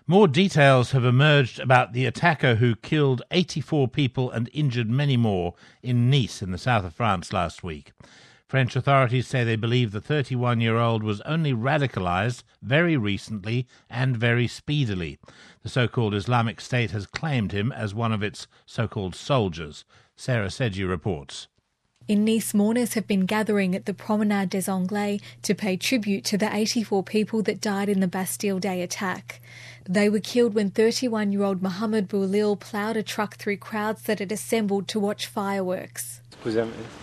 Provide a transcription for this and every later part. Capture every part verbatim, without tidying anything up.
More details have emerged about the attacker who killed eighty-four people and injured many more in Nice in the south of France last week. French authorities say they believe the thirty-one-year-old was only radicalised very recently and very speedily. The so-called Islamic State has claimed him as one of its so-called soldiers. Sarah Sedgey reports. In Nice, mourners have been gathering at the Promenade des Anglais to pay tribute to the eighty-four people that died in the Bastille Day attack. They were killed when thirty-one-year-old Mohamed Boulil ploughed a truck through crowds that had assembled to watch fireworks. For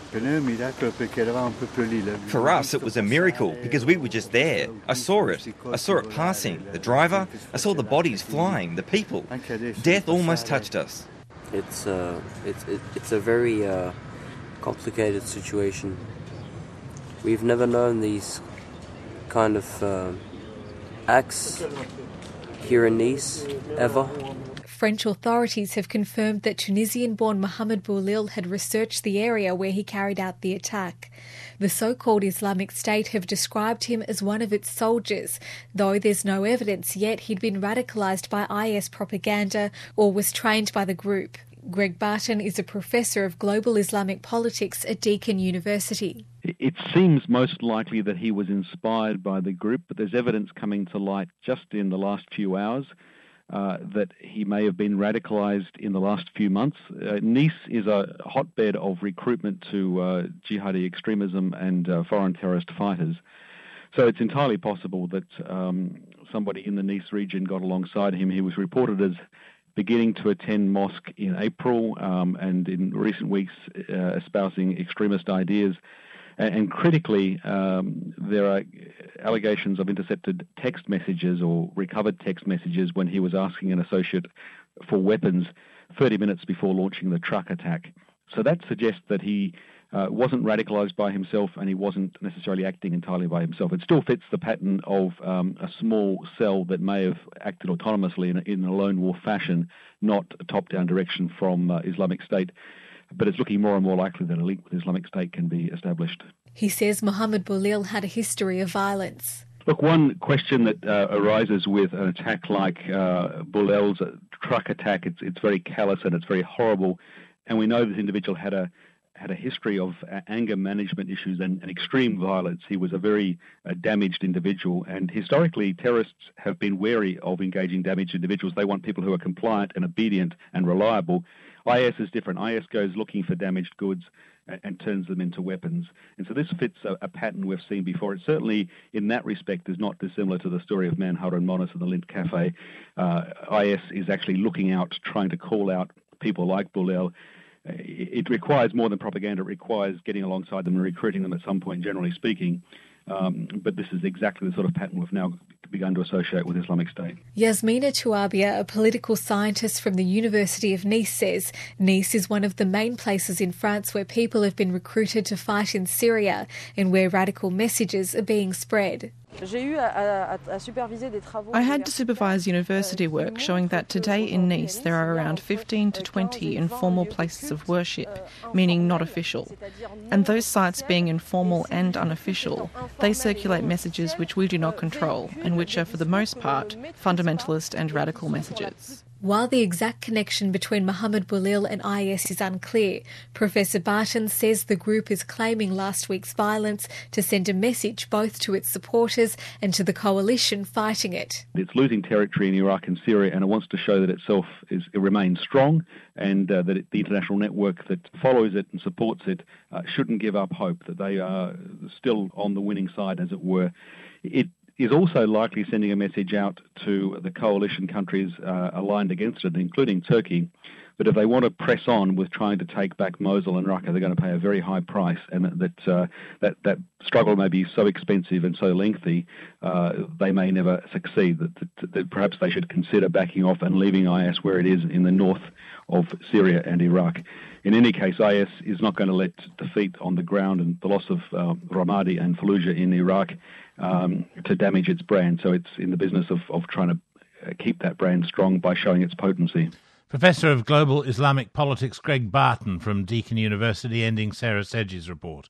us, it was a miracle because we were just there. I saw it. I saw it passing. The driver, I saw the bodies flying, the people. Death almost touched us. It's, uh, it's, it, it's a very uh, complicated situation. We've never known these kind of uh, acts here in Nice, ever. French authorities have confirmed that Tunisian-born Mohamed Boulil had researched the area where he carried out the attack. The so-called Islamic State have described him as one of its soldiers, though there's no evidence yet he'd been radicalised by I S propaganda or was trained by the group. Greg Barton is a professor of global Islamic politics at Deakin University. It seems most likely that he was inspired by the group, but there's evidence coming to light just in the last few hours uh, that he may have been radicalised in the last few months. Uh, Nice is a hotbed of recruitment to uh, jihadi extremism and uh, foreign terrorist fighters. So it's entirely possible that um, somebody in the Nice region got alongside him. He was reported as beginning to attend mosque in April um, and in recent weeks uh, espousing extremist ideas. And, and critically, um, there are allegations of intercepted text messages or recovered text messages when he was asking an associate for weapons thirty minutes before launching the truck attack. So that suggests that he uh, wasn't radicalised by himself and he wasn't necessarily acting entirely by himself. It still fits the pattern of um, a small cell that may have acted autonomously in a, in a lone wolf fashion, not a top-down direction from uh, Islamic State. But it's looking more and more likely that a link with Islamic State can be established. He says Mohamed Boulil had a history of violence. Look, one question that uh, arises with an attack like uh, Boulil's truck attack, it's, it's very callous and it's very horrible. And we know this individual had a had a history of uh, anger management issues and, and extreme violence. He was a very uh, damaged individual, and historically terrorists have been wary of engaging damaged individuals. They want people who are compliant and obedient and reliable. I S is different. I S goes looking for damaged goods and, and turns them into weapons. And so this fits a, a pattern we've seen before. It certainly, in that respect, is not dissimilar to the story of Man Harun Monis and the Lindt Cafe. Uh, I S is actually looking out, trying to call out people like Boulil. It requires more than propaganda. It requires getting alongside them and recruiting them at some point, generally speaking. Um, but this is exactly the sort of pattern we've now begun to associate with Islamic State. Yasmina Touabia, a political scientist from the University of Nice, says Nice is one of the main places in France where people have been recruited to fight in Syria and where radical messages are being spread. I had to supervise university work showing that today in Nice there are around fifteen to twenty informal places of worship, meaning not official. And those sites being informal and unofficial, they circulate messages which we do not control and which are for the most part fundamentalist and radical messages. While the exact connection between Mohamed Boulil and I S is unclear, Professor Barton says the group is claiming last week's violence to send a message both to its supporters and to the coalition fighting it. It's losing territory in Iraq and Syria, and it wants to show that itself is, it remains strong and uh, that it, the international network that follows it and supports it uh, shouldn't give up hope, that they are still on the winning side, as it were. It is also likely sending a message out to the coalition countries uh, aligned against it, including Turkey, that if they want to press on with trying to take back Mosul and Raqqa, they're going to pay a very high price, and that uh, that, that struggle may be so expensive and so lengthy, uh, they may never succeed, that, that, that perhaps they should consider backing off and leaving I S where it is in the north of Syria and Iraq. In any case, I S is not going to let defeat on the ground and the loss of uh, Ramadi and Fallujah in Iraq um, to damage its brand. So it's in the business of, of trying to keep that brand strong by showing its potency. Professor of Global Islamic Politics Greg Barton from Deakin University, ending Sarah Sedgey's report.